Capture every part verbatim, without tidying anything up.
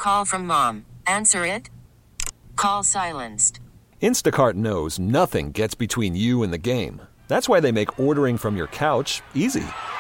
Call from mom. Answer it. Call silenced. Instacart knows nothing gets between you and the game. That's why they make ordering from your couch easy.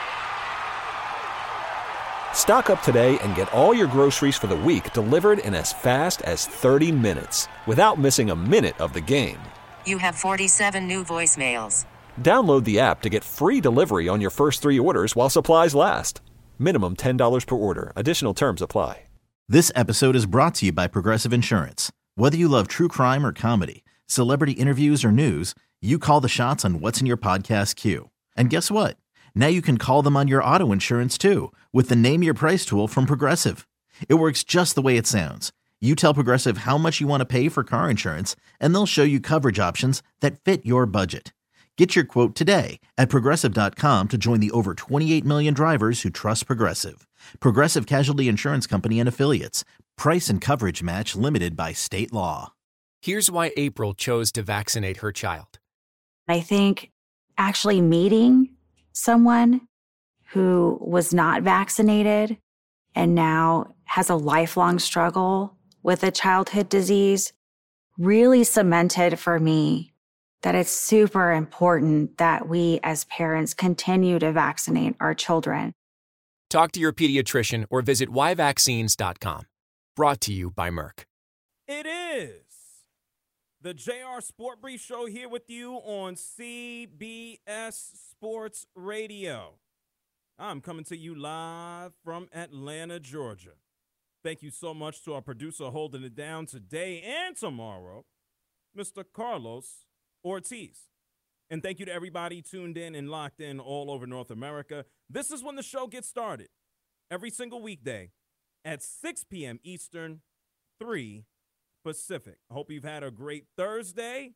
Stock up today and get all your groceries for the week delivered in as fast as thirty minutes without missing a minute of the game. You have forty-seven new voicemails. Download the app to get free delivery on your first three orders while supplies last. Minimum ten dollars per order. Additional terms apply. This episode is brought to you by Progressive Insurance. Whether you love true crime or comedy, celebrity interviews or news, you call the shots on what's in your podcast queue. And guess what? Now you can call them on your auto insurance too with the Name Your Price tool from Progressive. It works just the way it sounds. You tell Progressive how much you want to pay for car insurance, and they'll show you coverage options that fit your budget. Get your quote today at Progressive dot com to join the over twenty-eight million drivers who trust Progressive. Progressive Casualty Insurance Company and Affiliates. Price and coverage match limited by state law. Here's why April chose to vaccinate her child. I think actually meeting someone who was not vaccinated and now has a lifelong struggle with a childhood disease really cemented for me that it's super important that we as parents continue to vaccinate our children. Talk to your pediatrician or visit why vaccines dot com. Brought to you by Merck. It is the J R Sport Brief Show here with you on C B S Sports Radio. I'm coming to you live from Atlanta, Georgia. Thank you so much to our producer holding it down today and tomorrow, Mister Carlos Ortiz. And thank you to everybody tuned in and locked in all over North America. This is when the show gets started. Every single weekday at six p.m. Eastern, three Pacific. I hope you've had a great Thursday,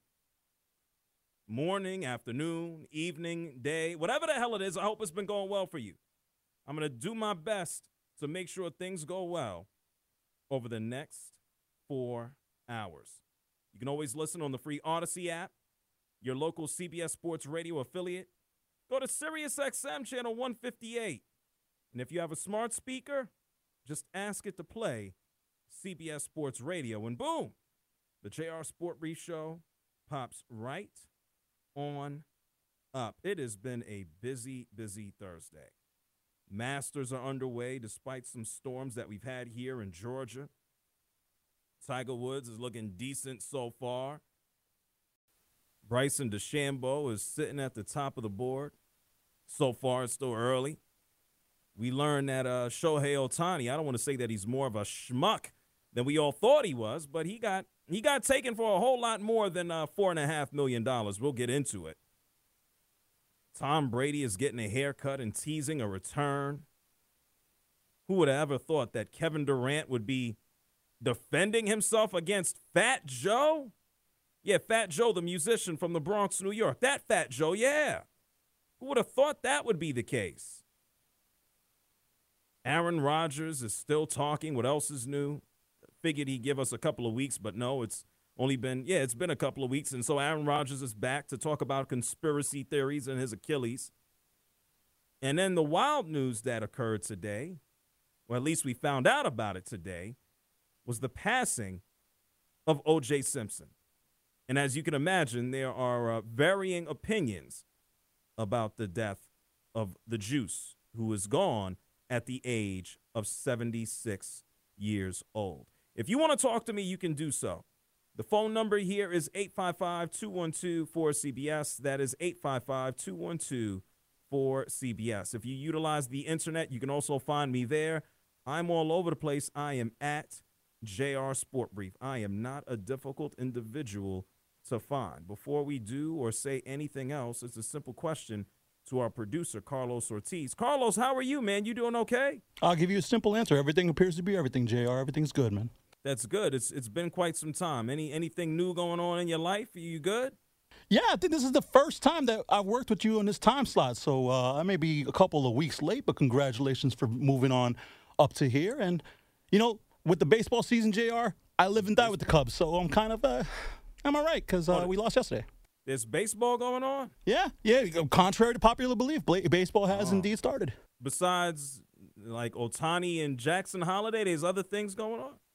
morning, afternoon, evening, day, whatever the hell it is. I hope it's been going well for you. I'm going to do my best to make sure things go well over the next four hours. You can always listen on the free Odyssey app, your local C B S Sports Radio affiliate. Go to Sirius X M channel one fifty-eight. And if you have a smart speaker, just ask it to play C B S Sports Radio. And boom, the J R Sport Brief Show pops right on up. It has been a busy, busy Thursday. Masters are underway despite some storms that we've had here in Georgia. Tiger Woods is looking decent so far. Bryson DeChambeau is sitting at the top of the board. So far, it's still early. We learned that uh, Shohei Ohtani, I don't want to say that he's more of a schmuck than we all thought he was, but he got he got taken for a whole lot more than uh, four point five million dollars. We'll get into it. Tom Brady is getting a haircut and teasing a return. Who would have ever thought that Kevin Durant would be defending himself against Fat Joe? Yeah, Fat Joe, the musician from the Bronx, New York. That Fat Joe, yeah. Who would have thought that would be the case? Aaron Rodgers is still talking. What else is new? Figured he'd give us a couple of weeks, but no, it's only been, yeah, it's been a couple of weeks. And so Aaron Rodgers is back to talk about conspiracy theories and his Achilles. And then the wild news that occurred today, or at least we found out about it today, was the passing of O J Simpson. And as you can imagine, there are uh, varying opinions about the death of the Juice, who is gone at the age of seventy-six years old. If you want to talk to me, you can do so. The phone number here is eight five five, two one two, four C B S. That is eight five five, two one two, four C B S. If you utilize the internet, you can also find me there. I'm all over the place. I am at J R Sport Brief. I am not a difficult individual to find. Before we do or say anything else, it's a simple question to our producer, Carlos Ortiz. Carlos, how are you, man? You doing okay? I'll give you a simple answer. Everything appears to be everything, J R. Everything's good, man. That's good. It's It's been quite some time. Any Anything new going on in your life? Are you good? Yeah, I think this is the first time that I've worked with you on this time slot, so uh, I may be a couple of weeks late, but congratulations for moving on up to here. And, you know, with the baseball season, J R, I live and die with the Cubs, so I'm kind of, uh, I'm all right, because uh, we lost yesterday. There's baseball going on? Yeah, yeah. Contrary to popular belief, baseball has oh. indeed started. Besides, like, Ohtani and Jackson Holiday, there's other things going on?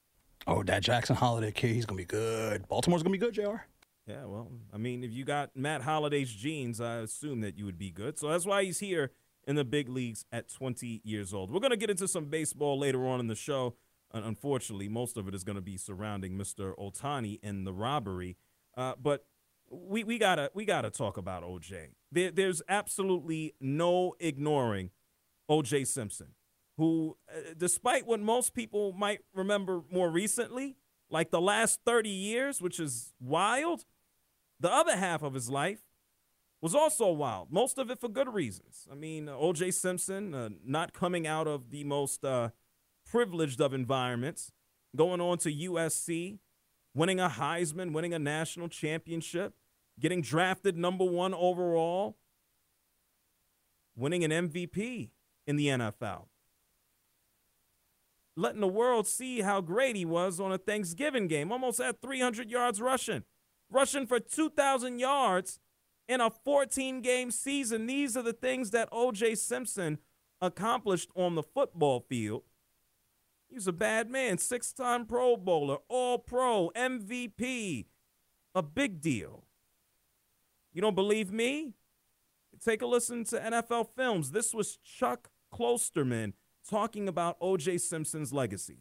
Oh, that Jackson Holiday kid, he's going to be good. Baltimore's going to be good, J R. Yeah, well, I mean, if you got Matt Holiday's genes, I assume that you would be good. So that's why he's here in the big leagues at twenty years old. We're going to get into some baseball later on in the show. And unfortunately, most of it is going to be surrounding Mister Ohtani and the robbery. Uh, but we we gotta we gotta talk about O J. There, there's absolutely no ignoring O J Simpson, who, uh, despite what most people might remember more recently, like the last thirty years, which is wild, the other half of his life was also wild, most of it for good reasons. I mean, O J Simpson uh, not coming out of the most uh, privileged of environments, going on to U S C, winning a Heisman, winning a national championship, getting drafted number one overall, winning an M V P in the N F L. Letting the world see how great he was on a Thanksgiving game. Almost had three hundred yards rushing. Rushing for two thousand yards in a fourteen-game season. These are the things that O J Simpson accomplished on the football field. He was a bad man. Six-time Pro Bowler, All-Pro, M V P. A big deal. You don't believe me? Take a listen to N F L Films. This was Chuck Klosterman talking about O J Simpson's legacy.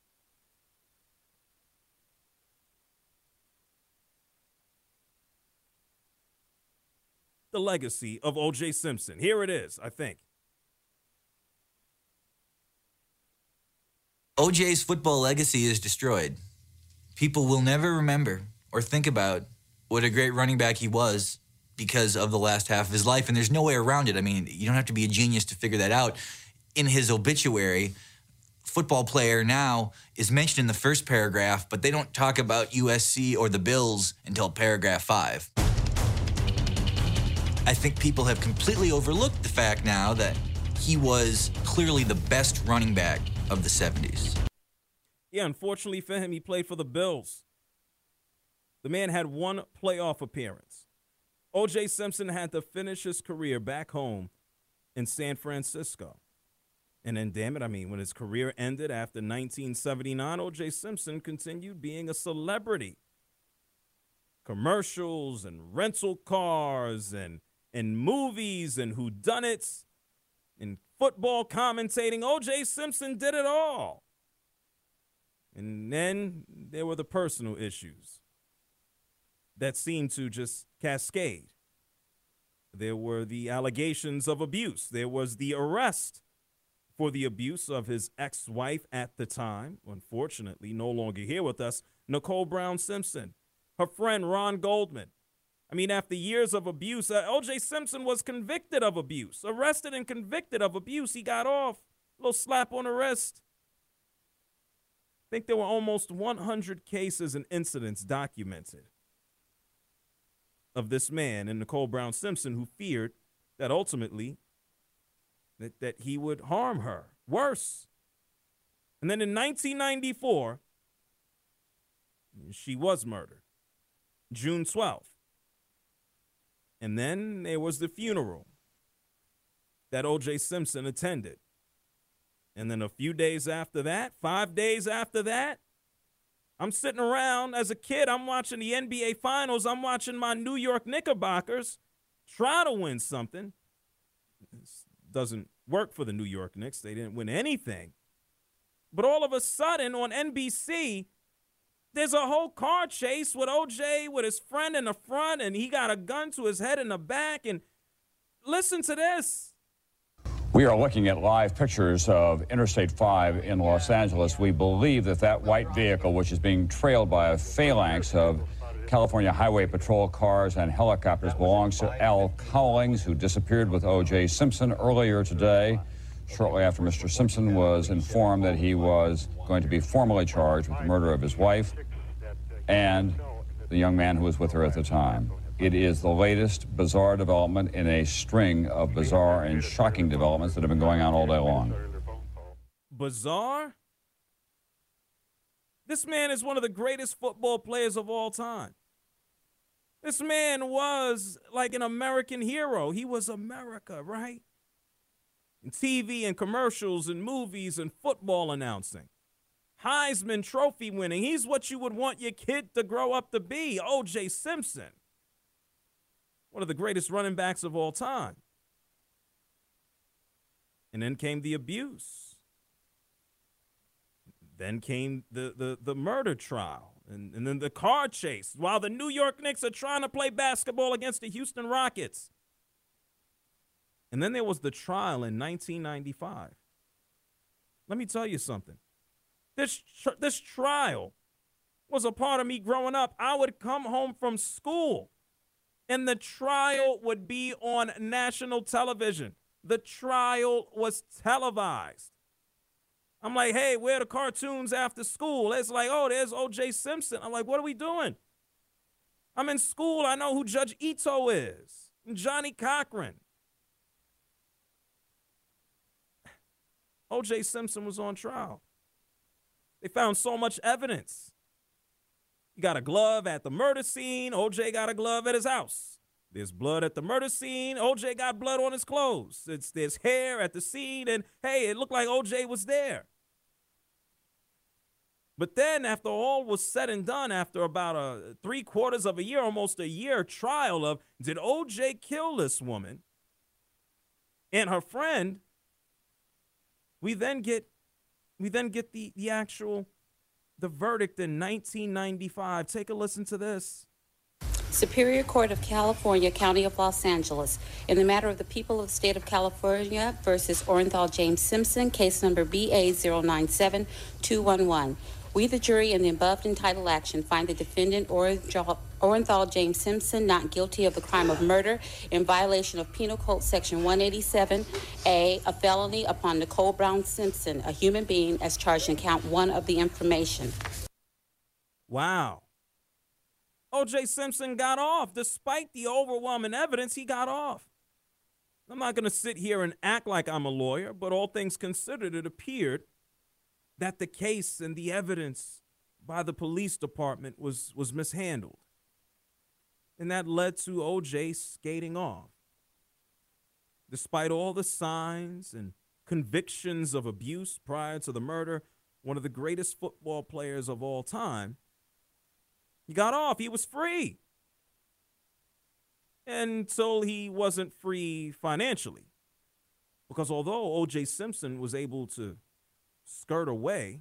The legacy of O J Simpson. Here it is, I think. O J's football legacy is destroyed. People will never remember or think about what a great running back he was because of the last half of his life, and there's no way around it. I mean, you don't have to be a genius to figure that out. In his obituary, football player now is mentioned in the first paragraph, but they don't talk about U S C or the Bills until paragraph five. I think people have completely overlooked the fact now that he was clearly the best running back of the seventies. Yeah, unfortunately for him, he played for the Bills. The man had one playoff appearance. O J Simpson had to finish his career back home in San Francisco. And then, damn it, I mean, when his career ended after nineteen seventy-nine, O J Simpson continued being a celebrity. Commercials and rental cars and, and movies and whodunits and football commentating. O J Simpson did it all. And then there were the personal issues that seemed to just cascade. There were the allegations of abuse. There was the arrest for the abuse of his ex-wife at the time, unfortunately no longer here with us, Nicole Brown Simpson, her friend Ron Goldman. I mean, after years of abuse, uh, O J Simpson was convicted of abuse, arrested and convicted of abuse. He got off, a little slap on the wrist. I think there were almost one hundred cases and incidents documented of this man and Nicole Brown Simpson who feared that ultimately that, that he would harm her. Worse. And then in nineteen ninety-four, she was murdered. June twelfth. And then there was the funeral that O J Simpson attended. And then a few days after that, five days after that, I'm sitting around as a kid. I'm watching the N B A Finals. I'm watching my New York Knickerbockers try to win something. This doesn't work for the New York Knicks. They didn't win anything. But all of a sudden on N B C, there's a whole car chase with O J with his friend in the front, and he got a gun to his head in the back. And listen to this. We are looking at live pictures of Interstate five in Los Angeles. We believe that that white vehicle, which is being trailed by a phalanx of California Highway Patrol cars and helicopters, belongs to Al Cowlings, who disappeared with O J Simpson earlier today, shortly after Mister Simpson was informed that he was going to be formally charged with the murder of his wife and the young man who was with her at the time. It is the latest bizarre development in a string of bizarre and shocking developments that have been going on all day long. Bizarre? This man is one of the greatest football players of all time. This man was like an American hero. He was America, right? In T V and commercials and movies and football announcing. Heisman Trophy winning. He's what you would want your kid to grow up to be, O J Simpson. One of the greatest running backs of all time. And then came the abuse. Then came the, the, the murder trial. And, and then the car chase while the New York Knicks are trying to play basketball against the Houston Rockets. And then there was the trial in nineteen ninety-five. Let me tell you something. This, tr- this trial was a part of me growing up. I would come home from school, and the trial would be on national television. The trial was televised. I'm like, hey, where are the cartoons after school? It's like, oh, there's O J Simpson. I'm like, what are we doing? I'm in school. I know who Judge Ito is. And Johnny Cochran. O J Simpson was on trial. They found so much evidence. You got a glove at the murder scene. O J got a glove at his house. There's blood at the murder scene. O J got blood on his clothes. It's, there's hair at the scene. And, hey, it looked like O J was there. But then after all was said and done, after about a three quarters of a year, almost a year trial of did O J kill this woman and her friend, we then get we then get the, the actual the verdict in nineteen ninety-five. Take a listen to this. Superior Court of California, County of Los Angeles, in the matter of the people of the state of California versus Orenthal James Simpson, case number B A zero nine seven two one one. We, the jury, in the above entitled action, find the defendant, Orenthal James Simpson, not guilty of the crime of murder in violation of Penal Code Section one eighty-seven A, a felony upon Nicole Brown Simpson, a human being, as charged in count one of the information. Wow. O J Simpson got off. Despite the overwhelming evidence, he got off. I'm not going to sit here and act like I'm a lawyer, but all things considered, it appeared that the case and the evidence by the police department was, was mishandled. And that led to O J skating off. Despite all the signs and convictions of abuse prior to the murder, one of the greatest football players of all time, he got off. He was free. Until he wasn't free financially. Because although O J Simpson was able to skirt away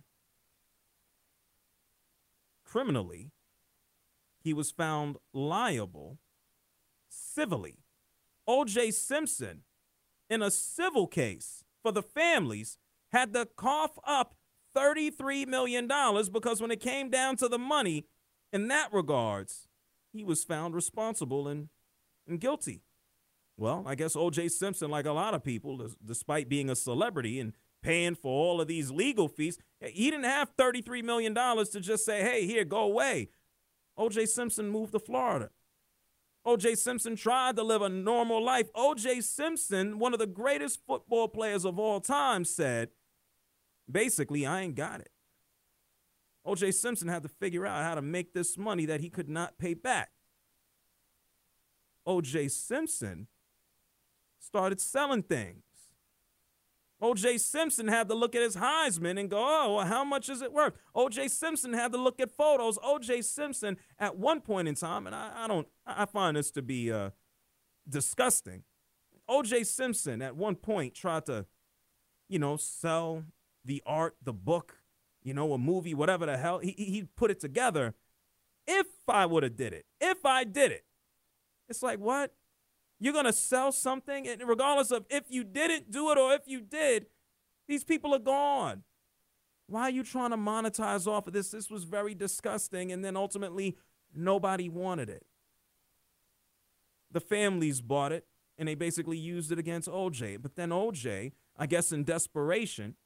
criminally, he was found liable civilly. O J Simpson, in a civil case for the families, had to cough up thirty-three million dollars because when it came down to the money, in that regards, he was found responsible and, and guilty. Well, I guess O J Simpson, like a lot of people, despite being a celebrity and paying for all of these legal fees, he didn't have thirty-three million dollars to just say, hey, here, go away. O J Simpson moved to Florida. O J Simpson tried to live a normal life. O J Simpson, one of the greatest football players of all time, said, basically, I ain't got it. O J Simpson had to figure out how to make this money that he could not pay back. O J Simpson started selling things. O J Simpson had to look at his Heisman and go, oh, well, how much is it worth? O J Simpson had to look at photos. O J Simpson, at one point in time, and I, I don't, I find this to be uh, disgusting. O J Simpson, at one point, tried to, you know, sell the art, the book, you know, a movie, whatever the hell. He, he put it together. If I would have did it, if I did it, it's like, what? You're going to sell something, and regardless of if you didn't do it or if you did, these people are gone. Why are you trying to monetize off of this? This was very disgusting, and then ultimately nobody wanted it. The families bought it, and they basically used it against O J. But then O J, I guess in desperation,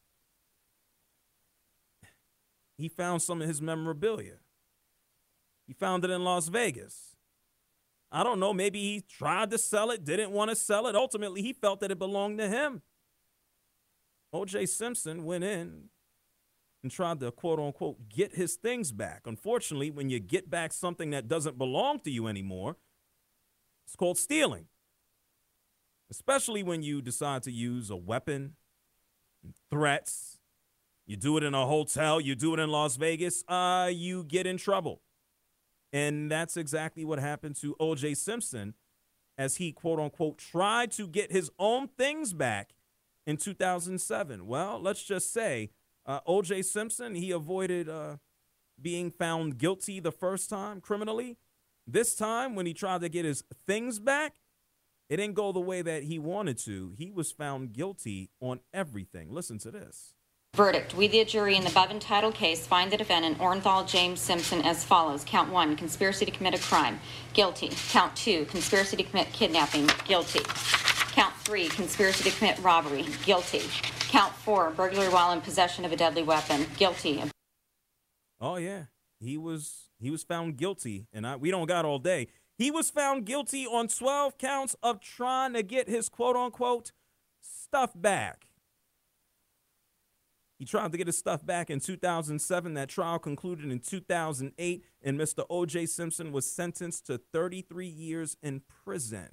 he found some of his memorabilia. He found it in Las Vegas. I don't know, maybe he tried to sell it, didn't want to sell it. Ultimately, he felt that it belonged to him. O J Simpson went in and tried to, quote unquote, get his things back. Unfortunately, when you get back something that doesn't belong to you anymore, it's called stealing. Especially when you decide to use a weapon, threats, you do it in a hotel, you do it in Las Vegas, uh, you get in trouble. And that's exactly what happened to O J Simpson as he, quote unquote, tried to get his own things back in two thousand seven. Well, let's just say uh, O J Simpson, he avoided uh, being found guilty the first time criminally. This time, when he tried to get his things back, it didn't go the way that he wanted to. He was found guilty on everything. Listen to this. Verdict. We, the jury, in the above entitled case, find the defendant, Orenthal James Simpson, as follows. Count one, conspiracy to commit a crime. Guilty. Count two, conspiracy to commit kidnapping. Guilty. Count three, conspiracy to commit robbery. Guilty. Count four, burglary while in possession of a deadly weapon. Guilty. Oh, yeah. He was he was found guilty, and I, we don't got all day. He was found guilty on twelve counts of trying to get his quote-unquote stuff back. He tried to get his stuff back in two thousand seven. That trial concluded in two thousand eight, and Mister O J Simpson was sentenced to thirty-three years in prison.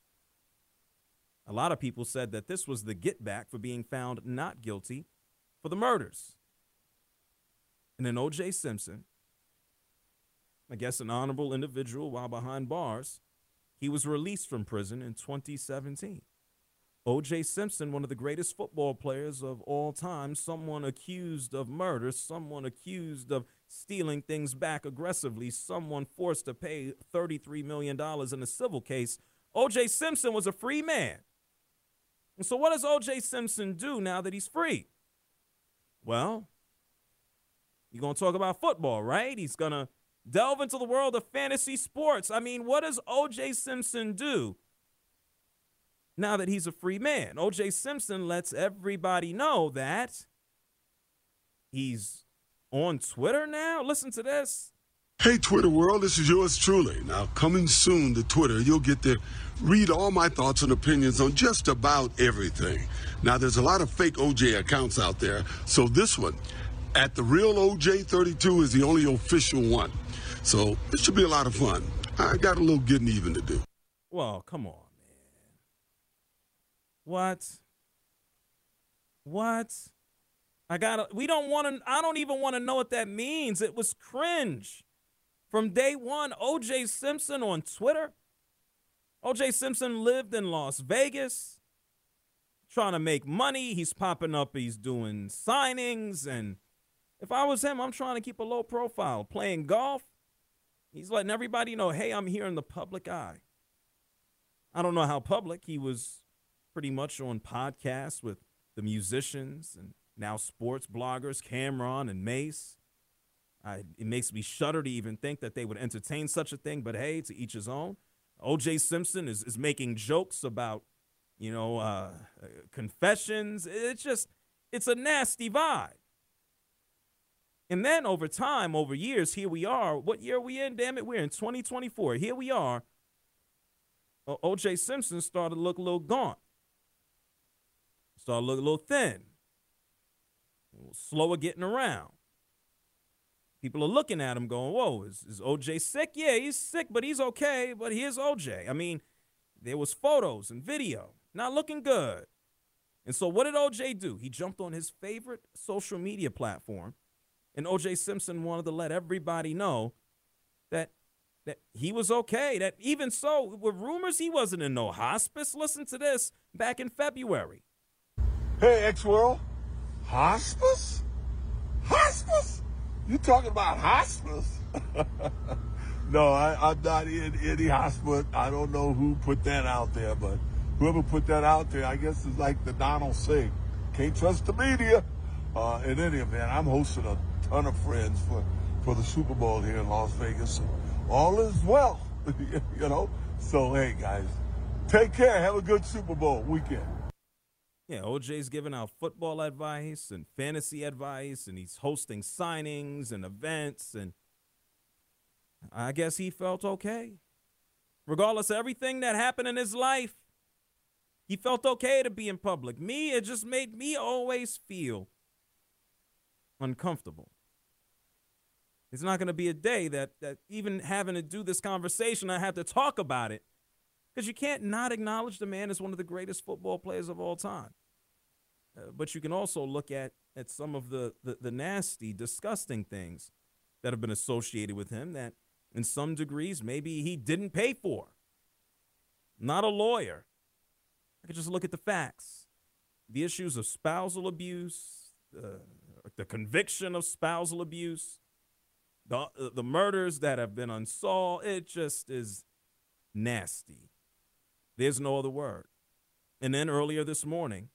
A lot of people said that this was the get back for being found not guilty for the murders. And then O J Simpson, I guess an honorable individual while behind bars, he was released from prison in twenty seventeen. O J Simpson, one of the greatest football players of all time, someone accused of murder, someone accused of stealing things back aggressively, someone forced to pay thirty-three million dollars in a civil case. O J Simpson was a free man. And so what does O J Simpson do now that he's free? Well, you're going to talk about football, right? He's going to delve into the world of fantasy sports. I mean, what does O J Simpson do now that he's a free man? O J Simpson lets everybody know that he's on Twitter now. Listen to this. Hey, Twitter world, this is yours truly. Now, coming soon to Twitter, you'll get to read all my thoughts and opinions on just about everything. Now, there's a lot of fake O J accounts out there, so this one, at the real O J thirty-two, is the only official one. So this should be a lot of fun. I got a little getting even to do. Well, come on, man. What? What? I gotta, we don't want to, I don't even want to know what that means. It was cringe. From day one, O J Simpson on Twitter. O J Simpson lived in Las Vegas, trying to make money. He's popping up, he's doing signings. And if I was him, I'm trying to keep a low profile. Playing golf, he's letting everybody know, hey, I'm here in the public eye. I don't know how public. He was pretty much on podcasts with the musicians and now sports bloggers, Cameron and Mace. I, it makes me shudder to even think that they would entertain such a thing, but hey, to each his own. O J Simpson is, is making jokes about, you know, uh, confessions. It's just, it's a nasty vibe. And then over time, over years, here we are. What year are we in? Damn it, we're in twenty twenty-four. Here we are. O J Simpson started to look a little gaunt. Started to look a little thin. A little slower getting around. People are looking at him going, whoa, is, is O J sick? Yeah, he's sick, but he's okay. But here's O J. I mean, there was photos and video. Not looking good. And so what did O J do? He jumped on his favorite social media platform. And O J Simpson wanted to let everybody know that that he was okay. That even so, with rumors he wasn't in no hospice. Listen to this back in February. Hey, X-World. Hospice? Hospice? You talking about hospice? No, I, I'm not in any hospice. I don't know who put that out there, but whoever put that out there, I guess is like the Donald Singh. Can't trust the media. Uh, in any event, I'm hosting a ton of friends for, for the Super Bowl here in Las Vegas. So all is well, you know. So, hey, guys, take care. Have a good Super Bowl weekend. Yeah, O J's giving out football advice and fantasy advice, and he's hosting signings and events, and I guess he felt okay. Regardless of everything that happened in his life, he felt okay to be in public. Me, it just made me always feel uncomfortable. It's not going to be a day that, that even having to do this conversation, I have to talk about it. Because you can't not acknowledge the man as one of the greatest football players of all time. Uh, but you can also look at at some of the, the, the nasty, disgusting things that have been associated with him that in some degrees maybe he didn't pay for. Not a lawyer. I could just look at the facts. The issues of spousal abuse, uh, the conviction of spousal abuse, the, the murders that have been unsolved. It just is nasty. There's no other word. And then earlier this morning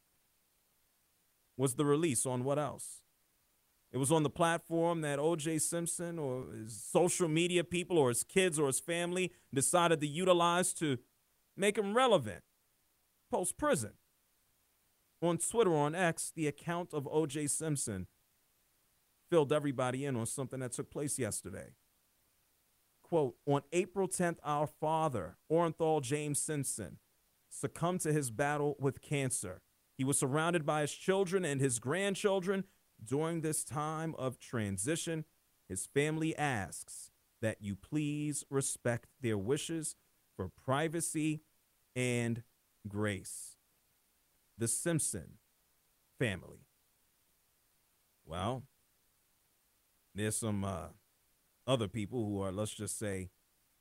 was the release on what else? It was on the platform that O J Simpson or his social media people or his kids or his family decided to utilize to make him relevant post-prison. On Twitter, on X, the account of O J Simpson filled everybody in on something that took place yesterday. Quote, on April tenth, our father, Orenthal James Simpson, succumbed to his battle with cancer. He was surrounded by his children and his grandchildren. During this time of transition, his family asks that you please respect their wishes for privacy and grace. The Simpson family. Well, there's some uh, other people who are, let's just say,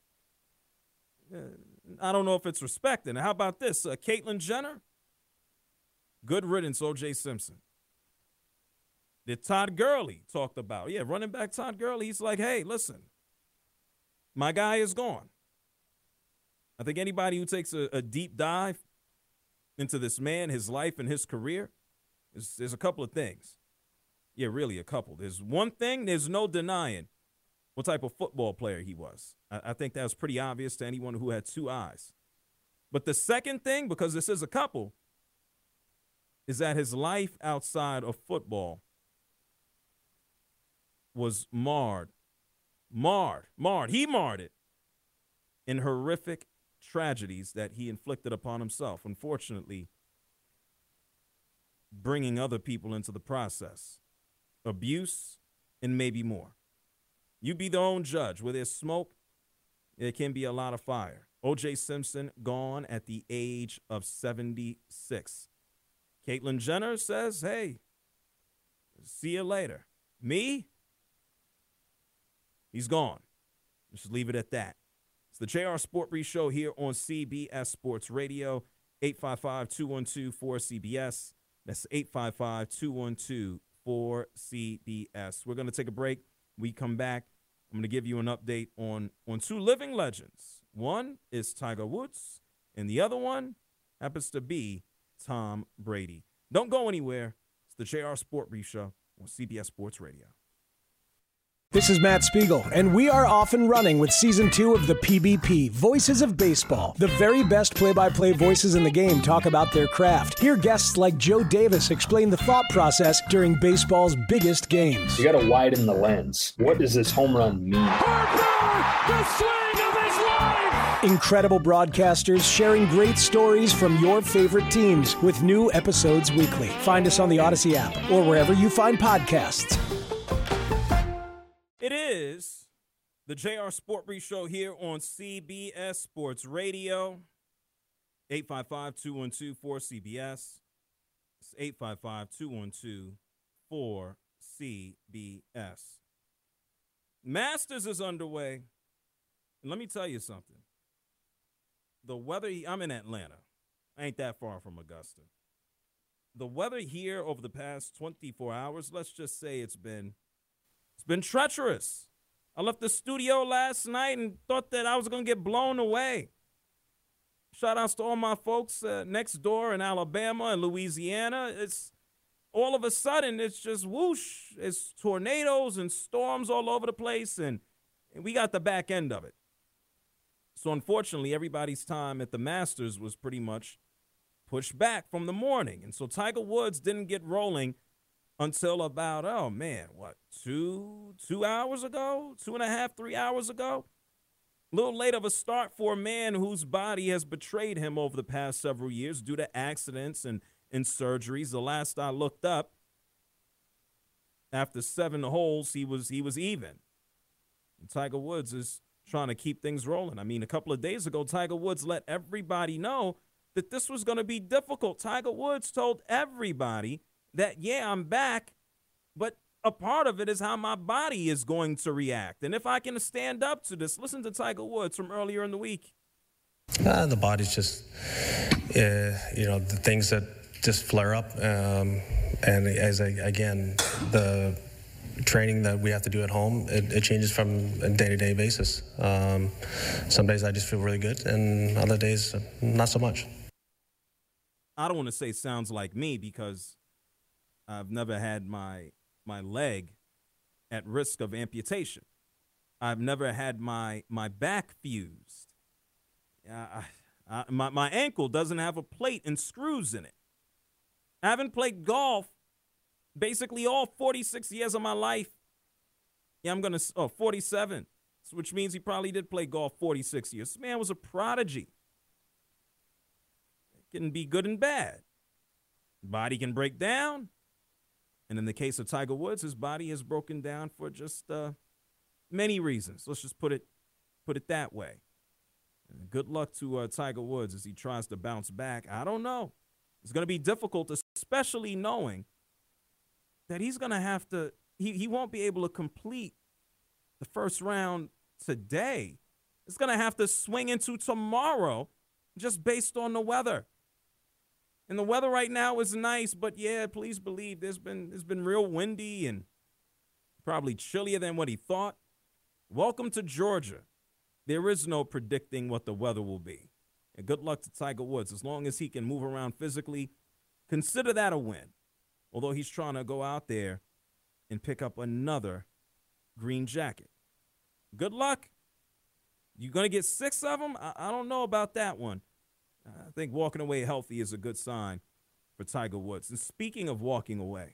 uh, I don't know if it's respected. How about this? Uh, Caitlyn Jenner? Good riddance, O J Simpson. That Todd Gurley talked about. Yeah, running back Todd Gurley, he's like, hey, listen, my guy is gone. I think anybody who takes a, a deep dive into this man, his life, and his career, is, there's a couple of things. Yeah, really a couple. There's one thing, there's no denying what type of football player he was. I, I think that was pretty obvious to anyone who had two eyes. But the second thing, because this is a couple, is that his life outside of football was marred, marred, marred. He marred it in horrific tragedies that he inflicted upon himself, unfortunately, bringing other people into the process. Abuse and maybe more. You be the own judge. Where there's smoke, there can be a lot of fire. O J Simpson gone at the age of seventy-six. Caitlyn Jenner says, hey, see you later. Me? He's gone. Just leave it at that. It's the J R Sport Brief Show here on C B S Sports Radio. eight five five, two one two, four C B S. That's eight five five, two one two, four C B S. We're going to take a break. We come back. I'm going to give you an update on, on two living legends. One is Tiger Woods, and the other one happens to be Tom Brady. Don't go anywhere. It's the J R Sport Brief Show on C B S Sports Radio. This is Matt Spiegel, and we are off and running with Season two of the P B P, Voices of Baseball. The very best play-by-play voices in the game talk about their craft. Hear guests like Joe Davis explain the thought process during baseball's biggest games. You got to widen the lens. What does this home run mean? Harper, the swing of his life! Incredible broadcasters sharing great stories from your favorite teams with new episodes weekly. Find us on the Odyssey app or wherever you find podcasts. It is the J R Sport Brief Show here on C B S Sports Radio. eight five five, two one two, four C B S. It's eight five five, two one two, four C B S. Masters is underway. And let me tell you something. The weather, I'm in Atlanta. I ain't that far from Augusta. The weather here over the past twenty-four hours, let's just say it's been It's been treacherous. I left the studio last night and thought that I was going to get blown away. Shout outs to all my folks uh, next door in Alabama and Louisiana. It's all of a sudden, it's just whoosh. It's tornadoes and storms all over the place, and, and we got the back end of it. So unfortunately, everybody's time at the Masters was pretty much pushed back from the morning. And so Tiger Woods didn't get rolling until about, oh, man, what, two, two hours ago? Two and a half, three hours ago? A little late of a start for a man whose body has betrayed him over the past several years due to accidents and, and surgeries. The last I looked up, after seven holes, he was he was even. And Tiger Woods is trying to keep things rolling. I mean, a couple of days ago, Tiger Woods let everybody know that this was going to be difficult. Tiger Woods told everybody that, yeah, I'm back, but a part of it is how my body is going to react. And if I can stand up to this, listen to Tiger Woods from earlier in the week. Uh, the body's just, uh, you know, the things that just flare up. Um, and as I, again, the training that we have to do at home, it, it changes from a day-to-day basis. Um, some days I just feel really good, and other days not so much. I don't want to say sounds like me because I've never had my my leg at risk of amputation. I've never had my my back fused. Uh, I, I, my, my ankle doesn't have a plate and screws in it. I haven't played golf basically all forty-six years of my life. Yeah, I'm going to, oh, forty-seven, which means he probably did play golf forty-six years. This man was a prodigy. It can be good and bad. Body can break down. And in the case of Tiger Woods, his body has broken down for just uh, many reasons. Let's just put it put it that way. And good luck to uh, Tiger Woods as he tries to bounce back. I don't know. It's going to be difficult, especially knowing that he's going to have to, he, he won't be able to complete the first round today. It's going to have to swing into tomorrow just based on the weather. And the weather right now is nice, but yeah, please believe there's been there's been real windy and probably chillier than what he thought. Welcome to Georgia. There is no predicting what the weather will be. And good luck to Tiger Woods. As long as he can move around physically, consider that a win. Although he's trying to go out there and pick up another green jacket. Good luck. You're going to get six of them? I, I don't know about that one. I think walking away healthy is a good sign for Tiger Woods. And speaking of walking away,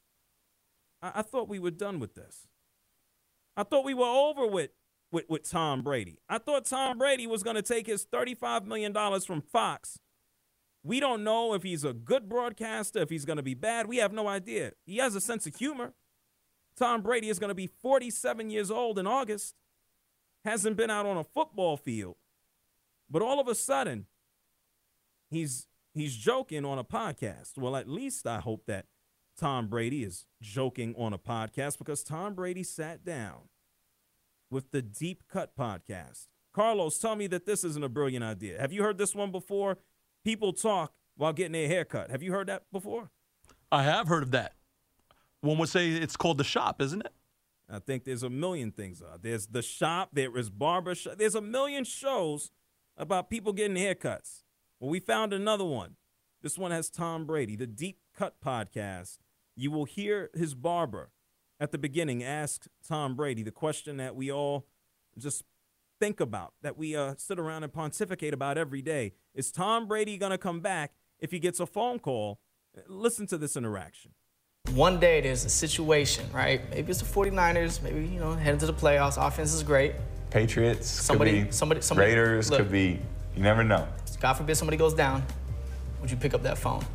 I, I thought we were done with this. I thought we were over with, with, with Tom Brady. I thought Tom Brady was going to take his thirty-five million dollars from Fox. We don't know if he's a good broadcaster, if he's going to be bad. We have no idea. He has a sense of humor. Tom Brady is going to be forty-seven years old in August. Hasn't been out on a football field. But all of a sudden, He's he's joking on a podcast. Well, at least I hope that Tom Brady is joking on a podcast because Tom Brady sat down with the Deep Cut podcast. Carlos, tell me that this isn't a brilliant idea. Have you heard this one before? People talk while getting their hair cut. Have you heard that before? I have heard of that. One would say it's called The Shop, isn't it? I think there's a million things. Uh, there's The Shop. There is Barber Shop. There's a million shows about people getting haircuts. Well, we found another one. This one has Tom Brady, the Deep Cut podcast. You will hear his barber at the beginning ask Tom Brady the question that we all just think about, that we uh, sit around and pontificate about every day. Is Tom Brady going to come back if he gets a phone call? Listen to this interaction. One day there's a situation, right? Maybe it's the forty-niners, maybe, you know, heading to the playoffs. Offense is great. Patriots, somebody, could be somebody, somebody, Raiders, look, could be, you never know. God forbid somebody goes down. Would you pick up that phone?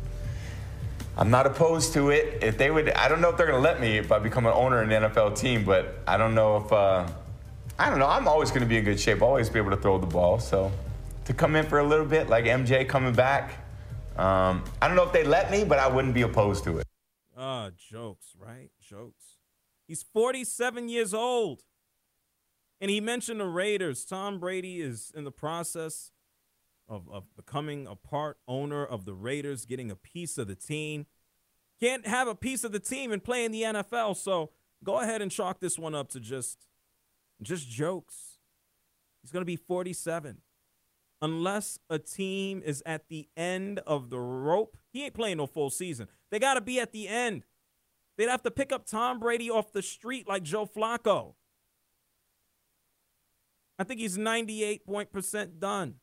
I'm not opposed to it. If they would, I don't know if they're going to let me if I become an owner in the N F L team, but I don't know if, uh, I don't know. I'm always going to be in good shape, always be able to throw the ball. So to come in for a little bit, like M J coming back, um, I don't know if they let me, but I wouldn't be opposed to it. Ah, uh, jokes, right? Jokes. He's forty-seven years old. And he mentioned the Raiders. Tom Brady is in the process Of, of becoming a part owner of the Raiders, getting a piece of the team. Can't have a piece of the team and play in the N F L, so go ahead and chalk this one up to just, just jokes. He's going to be forty-seven. Unless a team is at the end of the rope, he ain't playing no full season. They got to be at the end. They'd have to pick up Tom Brady off the street like Joe Flacco. I think he's ninety-eight point percent done.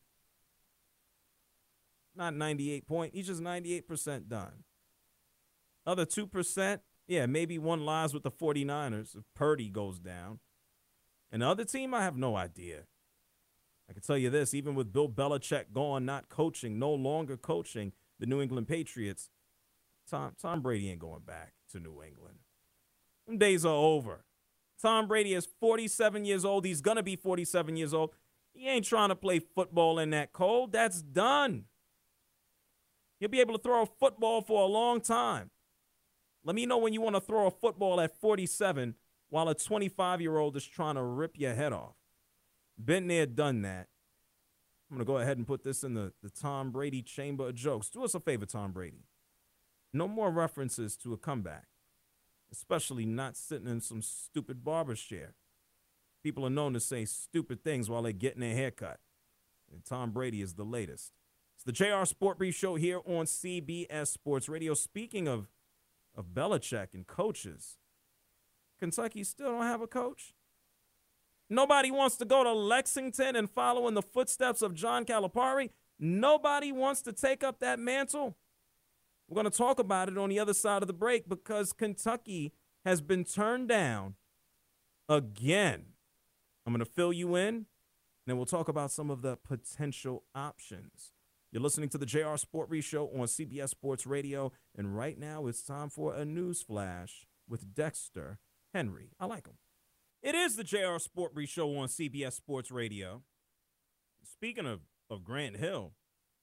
Not ninety-eight point. He's just ninety-eight percent done. Other two percent, yeah, maybe one lies with the forty-niners if Purdy goes down. And the other team, I have no idea. I can tell you this, even with Bill Belichick gone, not coaching, no longer coaching the New England Patriots, Tom, Tom Brady ain't going back to New England. Them days are over. Tom Brady is forty-seven years old. He's going to be forty-seven years old. He ain't trying to play football in that cold. That's done. He'll be able to throw a football for a long time. Let me know when you want to throw a football at forty-seven while a twenty-five-year-old is trying to rip your head off. Been there, done that. I'm going to go ahead and put this in the, the Tom Brady chamber of jokes. Do us a favor, Tom Brady. No more references to a comeback, especially not sitting in some stupid barber's chair. People are known to say stupid things while they're getting their hair cut. And Tom Brady is the latest. It's the J R Sport Brief Show here on C B S Sports Radio. Speaking of, of Belichick and coaches, Kentucky still don't have a coach. Nobody wants to go to Lexington and follow in the footsteps of John Calipari. Nobody wants to take up that mantle. We're going to talk about it on the other side of the break because Kentucky has been turned down again. I'm going to fill you in, and then we'll talk about some of the potential options. You're listening to the J R Sport Brief Show on C B S Sports Radio, and right now it's time for a news flash with Dexter Henry. I like him. It is the J R Sport Brief Show on C B S Sports Radio. Speaking of, of Grant Hill,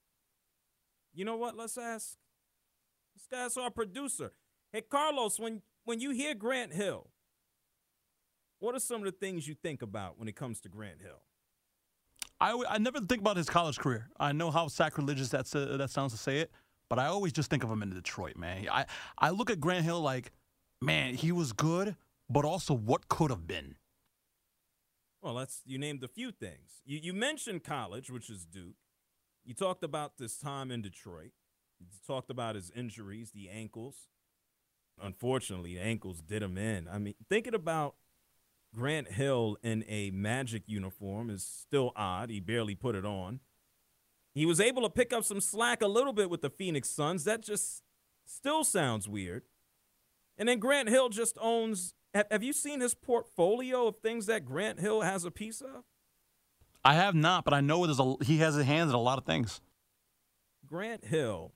you know what? Let's ask. Let's ask our producer. Hey, Carlos, when, when you hear Grant Hill, what are some of the things you think about when it comes to Grant Hill? I, I never think about his college career. I know how sacrilegious that's, uh, that sounds to say it, but I always just think of him in Detroit, man. I, I look at Grant Hill like, man, he was good, but also what could have been. Well, that's you named a few things. You, you mentioned college, which is Duke. You talked about this time in Detroit. You talked about his injuries, the ankles. Unfortunately, the ankles did him in. I mean, thinking about Grant Hill in a Magic uniform is still odd. He barely put it on. He was able to pick up some slack a little bit with the Phoenix Suns. That just still sounds weird. And then Grant Hill just owns – have you seen his portfolio of things that Grant Hill has a piece of? I have not, but I know there's a, he has his hands in a lot of things. Grant Hill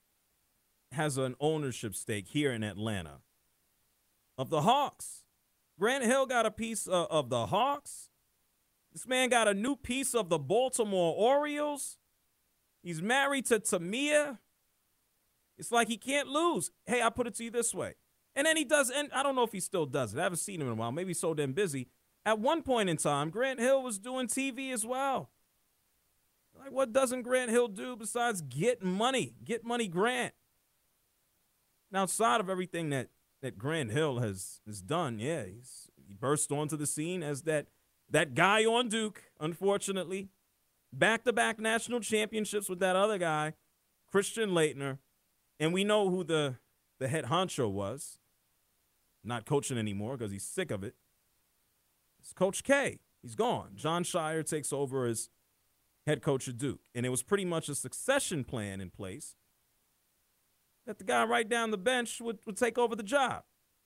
has an ownership stake here in Atlanta of the Hawks. Grant Hill got a piece of, of the Hawks. This man got a new piece of the Baltimore Orioles. He's married to Tamia. It's like he can't lose. Hey, I put it to you this way. And then he does, and I don't know if he still does it. I haven't seen him in a while. Maybe he's so damn busy. At one point in time, Grant Hill was doing T V as well. Like, what doesn't Grant Hill do besides get money? Get money, Grant. Now, outside of everything that, that Grant Hill has, has done, yeah, he's, he burst onto the scene as that, that guy on Duke, unfortunately. Back-to-back national championships with that other guy, Christian Laettner. And we know who the, the head honcho was. Not coaching anymore because he's sick of it. It's Coach K. He's gone. John Shire takes over as head coach of Duke. And it was pretty much a succession plan in place that the guy right down the bench would, would take over the job.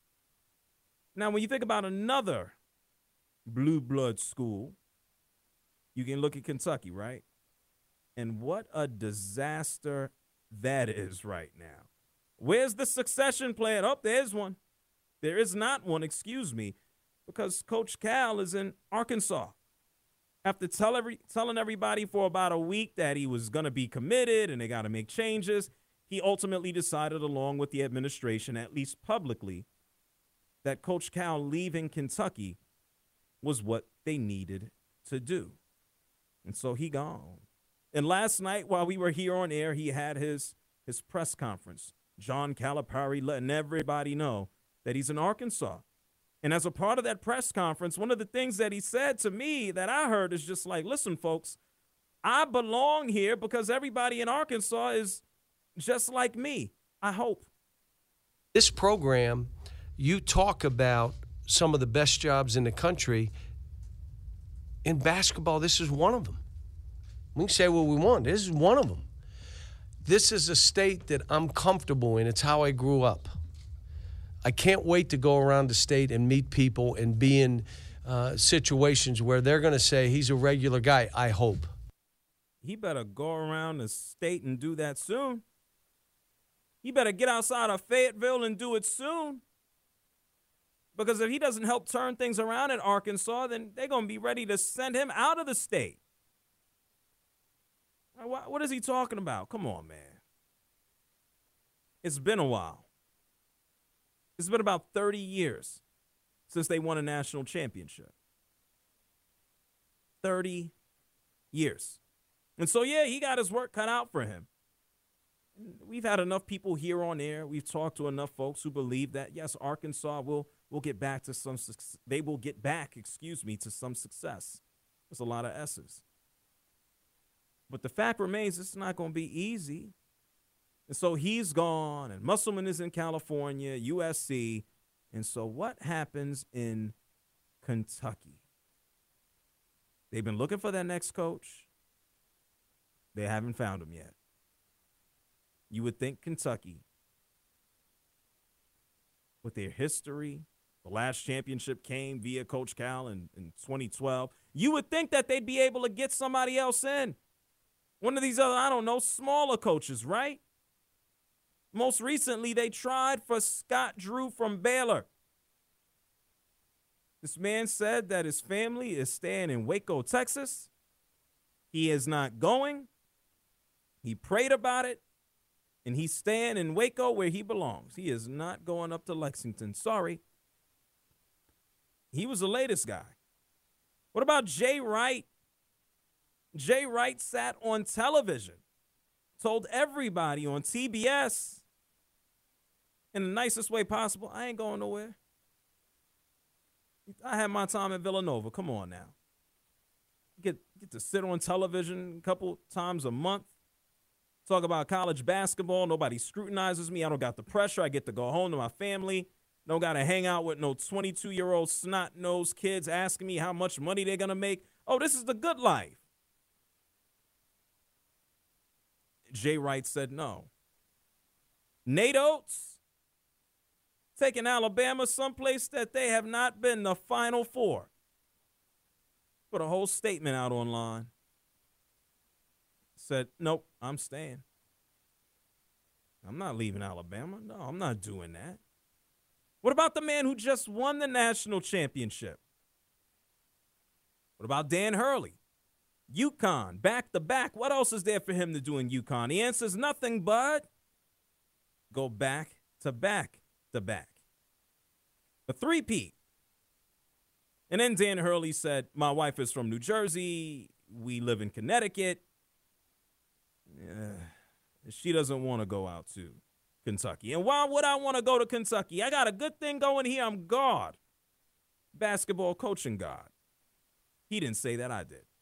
Now, when you think about another blue blood school, you can look at Kentucky, right? And what a disaster that is right now. Where's the succession plan? Oh, there's one. There is not one, excuse me, because Coach Cal is in Arkansas. After tell every, telling everybody for about a week that he was going to be committed and they got to make changes, he ultimately decided, along with the administration, at least publicly, that Coach Cal leaving Kentucky was what they needed to do. And so he gone. And last night, while we were here on air, he had his, his press conference. John Calipari letting everybody know that he's in Arkansas. And as a part of that press conference, one of the things that he said to me that I heard is just like, listen, folks, I belong here because everybody in Arkansas is just like me, I hope. This program, you talk about some of the best jobs in the country. In basketball, this is one of them. We can say what we want. This is one of them. This is a state that I'm comfortable in. It's how I grew up. I can't wait to go around the state and meet people and be in uh, situations where they're going to say he's a regular guy, I hope. He better go around the state and do that soon. He better get outside of Fayetteville and do it soon. Because if he doesn't help turn things around in Arkansas, then they're going to be ready to send him out of the state. What is he talking about? Come on, man. It's been a while. It's been about thirty years since they won a national championship. thirty years. And so, yeah, he got his work cut out for him. We've had enough people here on air. We've talked to enough folks who believe that, yes, Arkansas will will get back to some success. They will get back, excuse me, to some success. There's a lot of S's. But the fact remains, it's not going to be easy. And so he's gone, and Musselman is in California, U S C. And so what happens in Kentucky? They've been looking for their next coach. They haven't found him yet. You would think Kentucky, with their history, the last championship came via Coach Cal in, in twenty twelve. You would think that they'd be able to get somebody else in. One of these other, I don't know, smaller coaches, right? Most recently, they tried for Scott Drew from Baylor. This man said that his family is staying in Waco, Texas. He is not going. He prayed about it. And he's staying in Waco where he belongs. He is not going up to Lexington. Sorry. He was the latest guy. What about Jay Wright? Jay Wright sat on television, told everybody on T B S in the nicest way possible, I ain't going nowhere. I had my time at Villanova. Come on now. Get, get to sit on television a couple times a month. Talk about college basketball. Nobody scrutinizes me. I don't got the pressure. I get to go home to my family. Don't got to hang out with no twenty-two-year-old snot-nosed kids asking me how much money they're going to make. Oh, this is the good life. Jay Wright said no. Nate Oates taking Alabama someplace that they have not been, the Final Four. Put a whole statement out online. Said, nope, I'm staying. I'm not leaving Alabama. No, I'm not doing that. What about the man who just won the national championship? What about Dan Hurley? UConn, back to back. What else is there for him to do in UConn? The answer is nothing but go back to back to back. A three-peat. And then Dan Hurley said, my wife is from New Jersey. We live in Connecticut. Uh, she doesn't want to go out to Kentucky. And why would I want to go to Kentucky? I got a good thing going here. I'm God. Basketball coaching God. He didn't say that, I did.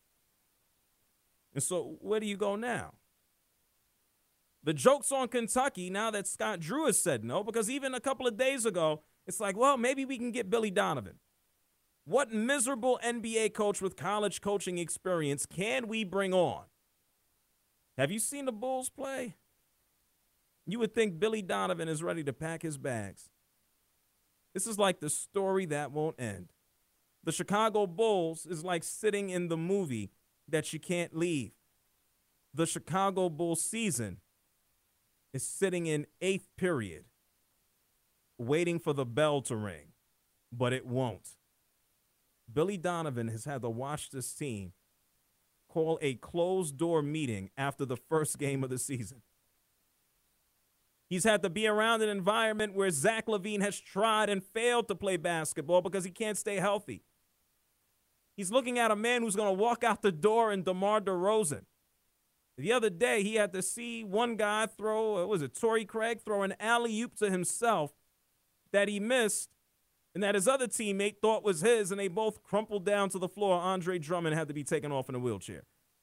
And so where do you go now? The joke's on Kentucky now that Scott Drew has said no, because even a couple of days ago, it's like, well, maybe we can get Billy Donovan. What miserable N B A coach with college coaching experience can we bring on? Have you seen the Bulls play? You would think Billy Donovan is ready to pack his bags. This is like the story that won't end. The Chicago Bulls is like sitting in the movie that you can't leave. The Chicago Bulls season is sitting in eighth period, waiting for the bell to ring, but it won't. Billy Donovan has had to watch this team call a closed-door meeting after the first game of the season. He's had to be around an environment where Zach LaVine has tried and failed to play basketball because he can't stay healthy. He's looking at a man who's going to walk out the door in DeMar DeRozan. The other day, he had to see one guy throw, what was it, Torrey Craig, throw an alley-oop to himself that he missed and that his other teammate thought was his, and they both crumpled down to the floor. Andre Drummond had to be taken off in a wheelchair.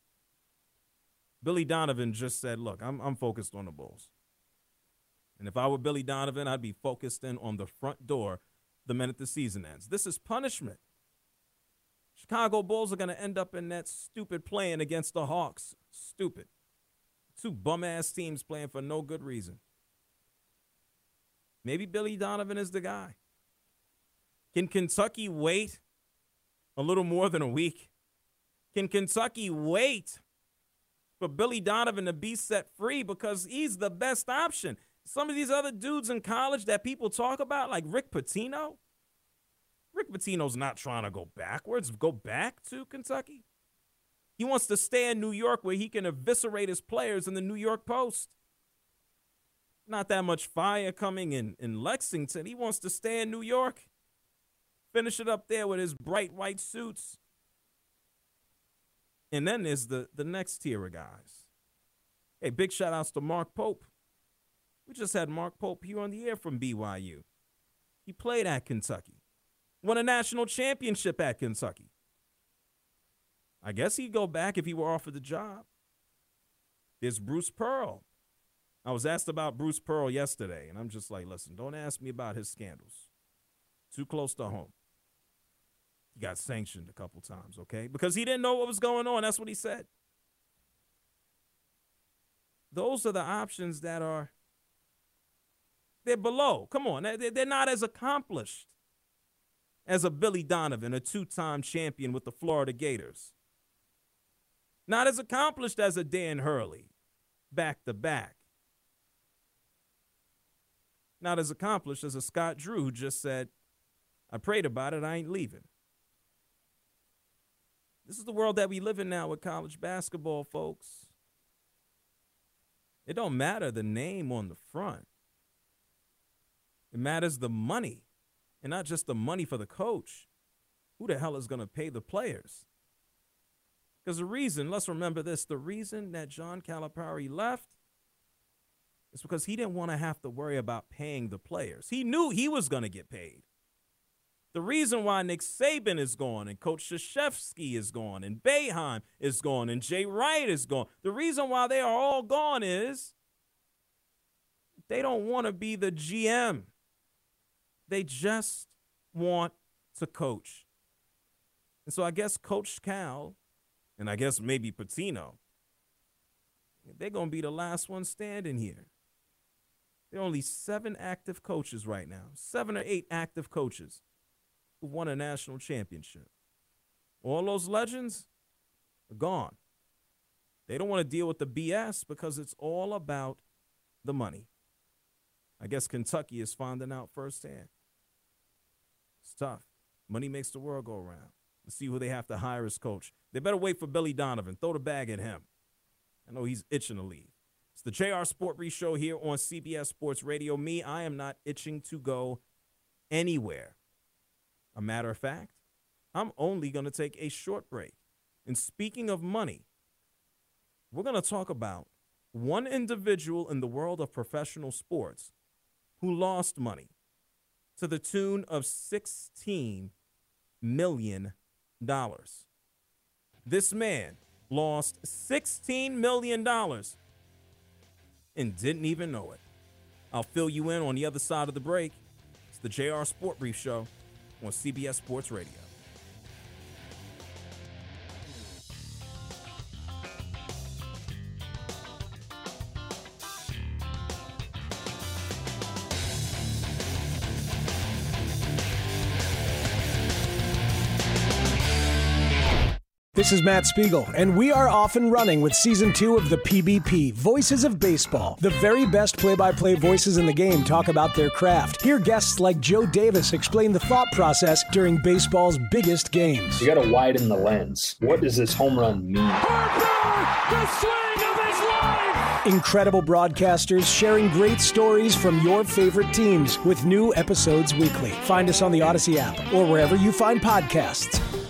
Billy Donovan just said, look, I'm, I'm focused on the Bulls. And if I were Billy Donovan, I'd be focused in on the front door the minute the season ends. This is punishment. Chicago Bulls are going to end up in that stupid playing against the Hawks. Stupid. Two bum-ass teams playing for no good reason. Maybe Billy Donovan is the guy. Can Kentucky wait a little more than a week? Can Kentucky wait for Billy Donovan to be set free because he's the best option? Some of these other dudes in college that people talk about, like Rick Pitino, Rick Pitino's not trying to go backwards, go back to Kentucky. He wants to stay in New York where he can eviscerate his players in the New York Post. Not that much fire coming in, in Lexington. He wants to stay in New York. Finish it up there with his bright white suits. And then there's the, the next tier of guys. Hey, big shout outs to Mark Pope. We just had Mark Pope here on the air from B Y U. He played at Kentucky. Won a national championship at Kentucky. I guess he'd go back if he were offered the job. There's Bruce Pearl. I was asked about Bruce Pearl yesterday, and I'm just like, listen, don't ask me about his scandals. Too close to home. He got sanctioned a couple times, okay? Because he didn't know what was going on. That's what he said. Those are the options that are, they're below. Come on, they're not as accomplished as a Billy Donovan, a two-time champion with the Florida Gators. Not as accomplished as a Dan Hurley, back-to-back. Not as accomplished as a Scott Drew who just said, I prayed about it, I ain't leaving. This is the world that we live in now with college basketball, folks. It don't matter the name on the front. It matters the money, and not just the money for the coach. Who the hell is going to pay the players? Because the reason, let's remember this, the reason that John Calipari left is because he didn't want to have to worry about paying the players. He knew he was going to get paid. The reason why Nick Saban is gone and Coach Krzyzewski is gone and Boeheim is gone and Jay Wright is gone, the reason why they are all gone is they don't want to be the G M. They just want to coach. And so I guess Coach Cal, and I guess maybe Pitino, they're going to be the last one standing here. There are only seven active coaches right now, seven or eight active coaches who won a national championship. All those legends are gone. They don't want to deal with the B S because it's all about the money. I guess Kentucky is finding out firsthand. It's tough. Money makes the world go around. Let's see who they have to hire as coach. They better wait for Billy Donovan. Throw the bag at him. I know he's itching to leave. It's the J R Sport Brief Show here on C B S Sports Radio. Me, I am not itching to go anywhere. A matter of fact, I'm only going to take a short break. And speaking of money, we're going to talk about one individual in the world of professional sports who lost money to the tune of sixteen million dollars. This man lost sixteen million dollars and didn't even know it. I'll fill you in on the other side of the break. It's the J R Sport Brief Show on C B S Sports Radio. This is Matt Spiegel, and we are off and running with Season two of the P B P, Voices of Baseball. The very best play-by-play voices in the game talk about their craft. Hear guests like Joe Davis explain the thought process during baseball's biggest games. You got to widen the lens. What does this home run mean? Harper, the swing of his life! Incredible broadcasters sharing great stories from your favorite teams with new episodes weekly. Find us on the Odyssey app or wherever you find podcasts.